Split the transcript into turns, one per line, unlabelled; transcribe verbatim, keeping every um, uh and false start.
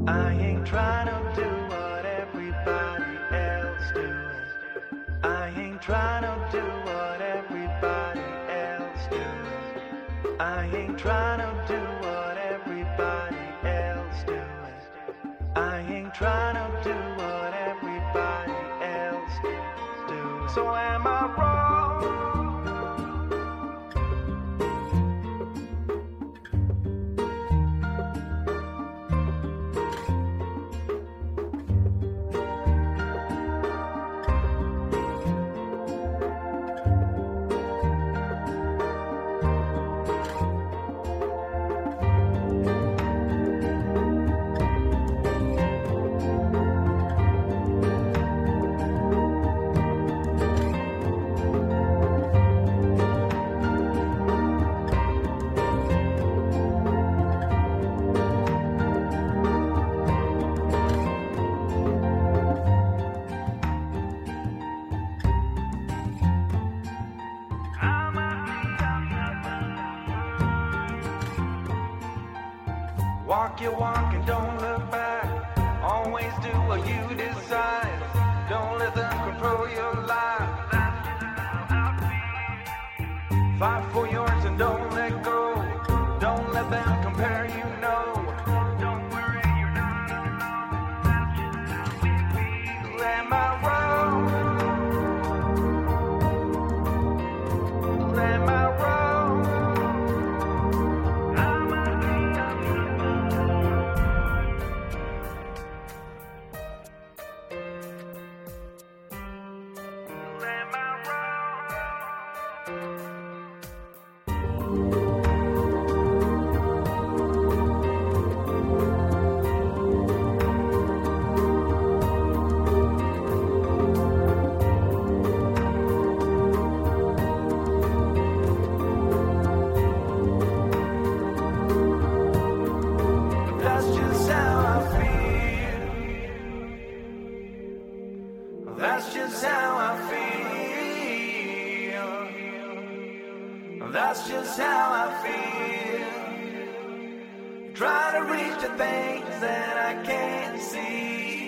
I ain't trying to do what everybody else doing. I ain't trying to do what everybody else doing. I ain't trying to do what everybody else doing. I ain't trying to do what everybody else doing. So am I wrong? Walk your walk and don't look back. Always do what you decide. Don't let them control your life. Fight for yours and don't let go. Don't let them compare you, no. Don't worry, you're not alone. That's just how we feel. Am I wrong? Am I wrong? That's just how I feel. That's just how I feel. Try to reach the things that I can't see.